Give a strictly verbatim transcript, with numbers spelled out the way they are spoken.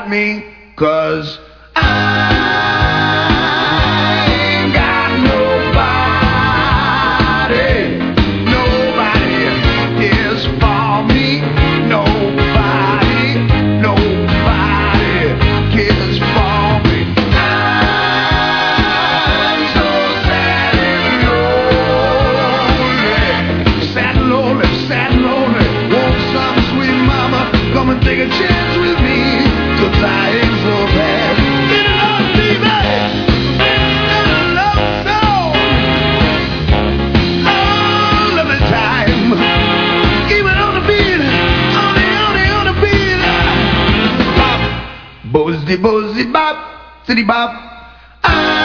about me, 'cause I ain't got nobody. Nobody cares for me. Nobody, nobody cares for me. I'm so sad and lonely. Sad and lonely, sad and lonely. Want some sweet mama come and take a chance with me, 'cause I ain't so bad. Been alone, baby. Been a love song. All of the time. Even on the beat. On the, on the, on the beat. Bop. Bozy, bozy, bop. City bop. I